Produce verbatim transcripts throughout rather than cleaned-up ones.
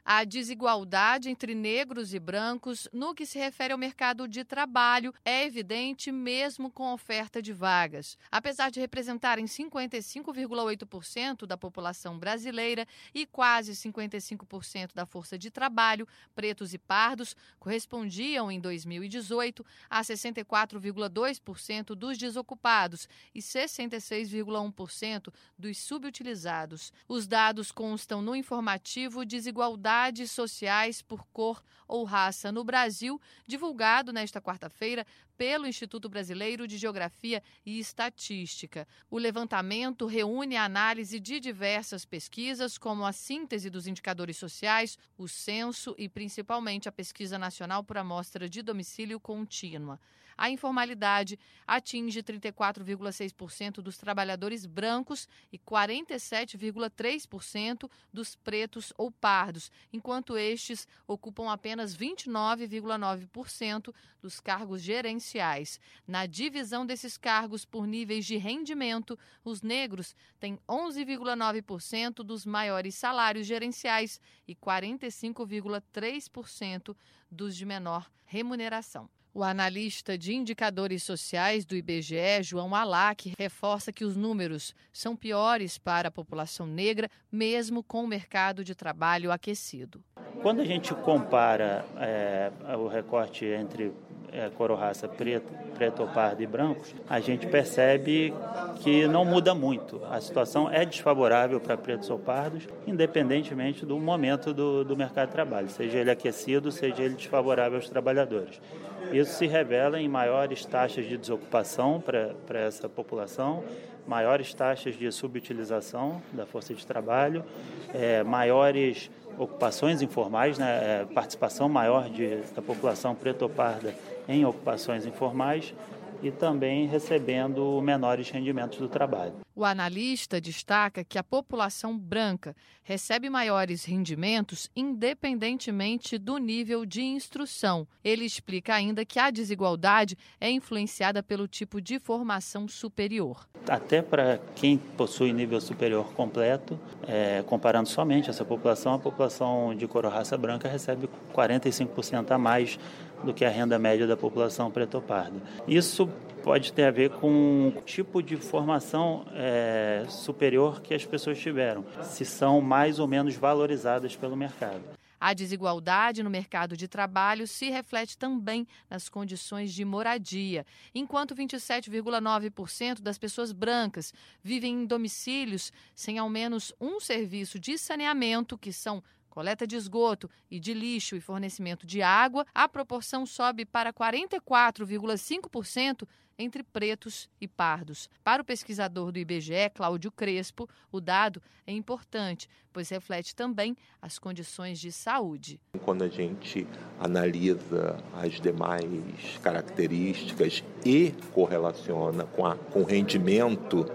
A desigualdade entre negros e brancos no que se refere ao mercado de trabalho é evidente mesmo com oferta de vagas. Apesar de representarem cinquenta e cinco vírgula oito por cento da população brasileira e quase cinquenta e cinco por cento da força de trabalho, pretos e pardos correspondiam em dois mil e dezoito a sessenta e quatro vírgula dois por cento dos desocupados e sessenta e seis vírgula um por cento dos subutilizados. Os dados constam no informativo Desigualdade Sociais por Cor ou Raça no Brasil, divulgado nesta quarta-feira pelo Instituto Brasileiro de Geografia e Estatística. O levantamento reúne a análise de diversas pesquisas, como a síntese dos indicadores sociais, o censo e, principalmente, a Pesquisa Nacional por Amostra de Domicílio Contínua. A informalidade atinge trinta e quatro vírgula seis por cento dos trabalhadores brancos e quarenta e sete vírgula três por cento dos pretos ou pardos, enquanto estes ocupam apenas vinte e nove vírgula nove por cento dos cargos gerenciais. Na divisão desses cargos por níveis de rendimento, os negros têm onze vírgula nove por cento dos maiores salários gerenciais e quarenta e cinco vírgula três por cento dos de menor remuneração. O analista de indicadores sociais do I B G E, João Alac, reforça que os números são piores para a população negra, mesmo com o mercado de trabalho aquecido. Quando a gente compara é, o recorte entre é, cor ou raça preto, preto ou pardo e brancos, a gente percebe que não muda muito. A situação é desfavorável para pretos ou pardos, independentemente do momento do, do mercado de trabalho, seja ele aquecido, seja ele desfavorável aos trabalhadores. Isso se revela em maiores taxas de desocupação para essa população, maiores taxas de subutilização da força de trabalho, é, maiores ocupações informais, né, é, participação maior de, da população preta ou parda em ocupações informais e também recebendo menores rendimentos do trabalho. O analista destaca que a população branca recebe maiores rendimentos independentemente do nível de instrução. Ele explica ainda que a desigualdade é influenciada pelo tipo de formação superior. Até para quem possui nível superior completo, é, comparando somente essa população, a população de cor ou raça branca recebe quarenta e cinco por cento a mais do que a renda média da população preta ou parda. Isso pode ter a ver com o tipo de formação é, superior que as pessoas tiveram, se são mais ou menos valorizadas pelo mercado. A desigualdade no mercado de trabalho se reflete também nas condições de moradia. Enquanto vinte e sete vírgula nove por cento das pessoas brancas vivem em domicílios sem ao menos um serviço de saneamento, que são coleta de esgoto e de lixo e fornecimento de água, a proporção sobe para quarenta e quatro vírgula cinco por cento entre pretos e pardos. Para o pesquisador do I B G E, Cláudio Crespo, o dado é importante, pois reflete também as condições de saúde. Quando a gente analisa as demais características e correlaciona com, a, com o rendimento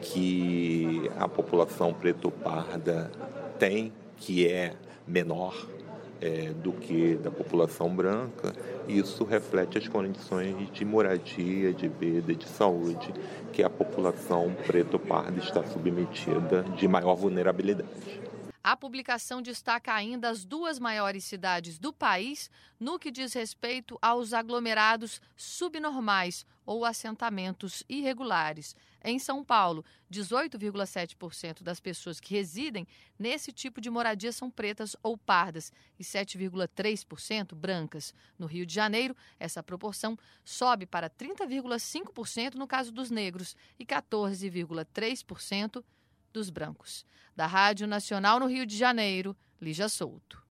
que a população preto-parda tem, que é menor é, do que da população branca, isso reflete as condições de moradia, de vida e de saúde que a população preto-parda está submetida de maior vulnerabilidade. A publicação destaca ainda as duas maiores cidades do país no que diz respeito aos aglomerados subnormais ou assentamentos irregulares. Em São Paulo, dezoito vírgula sete por cento das pessoas que residem nesse tipo de moradia são pretas ou pardas e sete vírgula três por cento brancas. No Rio de Janeiro, essa proporção sobe para trinta vírgula cinco por cento no caso dos negros e quatorze vírgula três por cento dos brancos. Da Rádio Nacional no Rio de Janeiro, Lígia Souto.